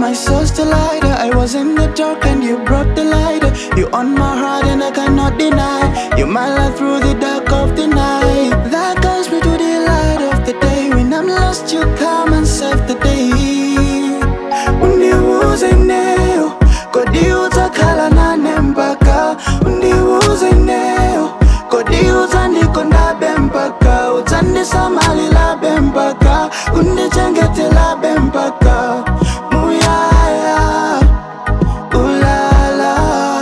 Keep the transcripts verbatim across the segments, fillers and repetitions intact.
my soul's delighter. I was in the dark and you brought the light. You on my heart and I cannot deny. You my light through the dark of the night. That guides me to the light of the day. When I'm lost, you come and save the day. Undiwuze neo, kodi utakhala nane mpaka. Undiwuze neo, kodi uzandikondabe mpaka. Uzandisamalilabe mpaka, undichengetelabe mpaka. Muyaya, ulala.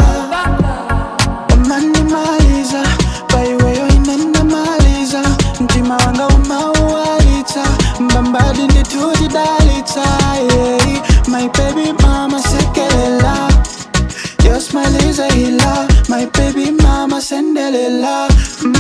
Umandimaliza, paiweyo inandimaliza. Mtima wanga umauwalita, mbambadi nditudidalita, yeah. My baby mama sekelela, your smile is a healer. My baby mama sendelela.